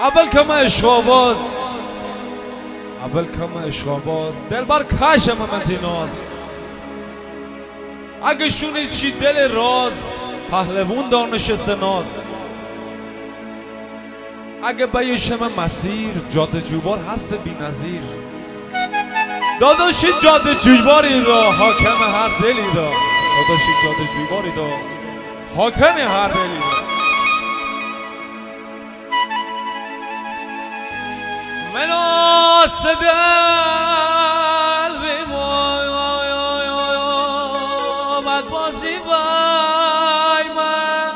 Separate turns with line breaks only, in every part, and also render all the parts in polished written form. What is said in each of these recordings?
اول کم عشقاباز اول کم عشقاباز دل بر کشم من ناز اگه شونی چی دل راز پهلوون دانش سناز اگه بیشم مسیر جاده جوبار هست بی نظیر داداشی جاده جویباری دا حاکم هر دلی دا داداشی جاده جویباری دا حاکم هر دلی دا مناس دل بی آمد بازی بای من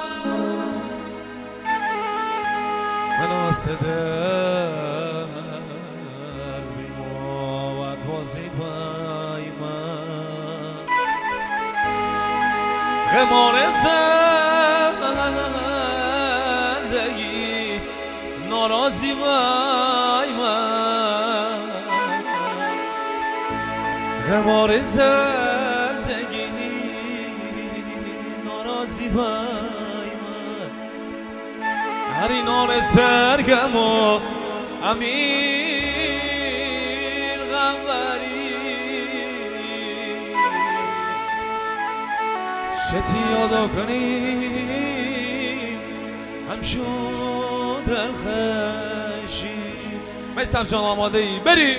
مناس دل بی آمد بازی بای من غمان زندگی ناراضی بای من غمار زندگی ناراضی بای من هر اینان ترگم و امیر غمبری شتی یادا کنی همشون دلخشی میسم جان آماده ای بری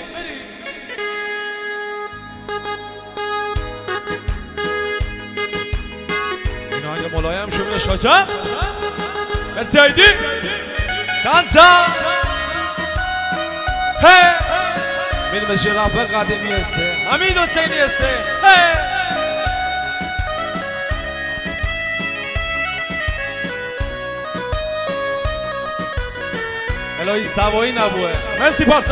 این آنگه ملایم شمونه شاچم مرسی آیدی سانتا هی میرم بشی رب قدیمی هسته حمید حسینی هسته هی الهی سوایی نبوه مرسی پارسا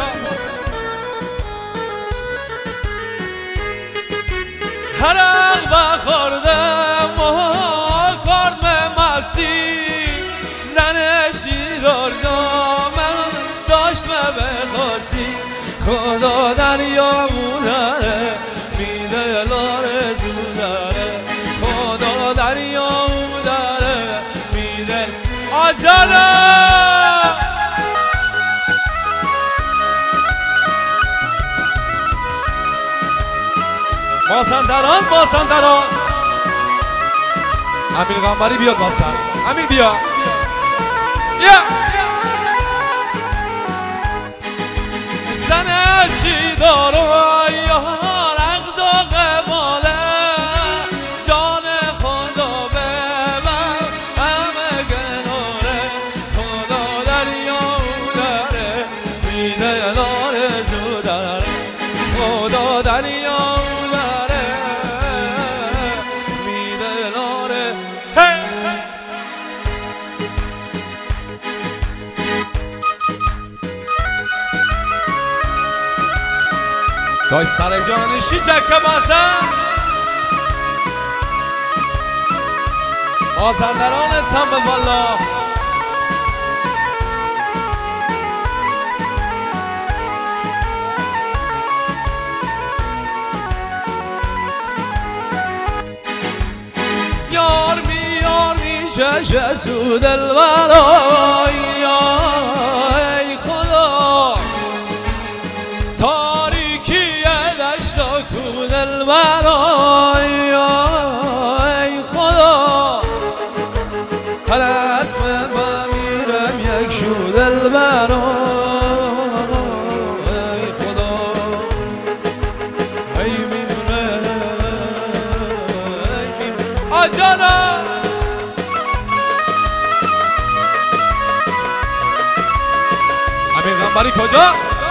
حرق و خوردم و کارم مستی زنشی دار جامم داشت و بخواستی خدا دریامو داره میده لارزو داره خدا دریامو داره میده آجالا مازندران امیر غمبری بیاد واسه امیر بیا زنشی دارو یا رقد و قباله جان خدا ببر همه گناره خدا دریا داره میده لارزو داره خدا دریا دای سر جانشی جکه بازم مازندرانتم به والا یار می چشه سو دلبرای ای خدا دلبرای ای خدا طلسم بمیرم یک شو دلبرای ای خدا ای میمونه آجانا امیر غمبری کجا؟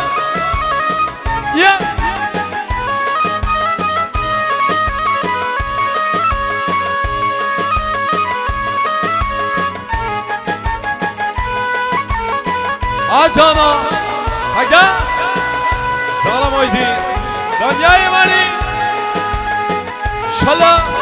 آجانا اگه سلام آیدی دنیای منی شلا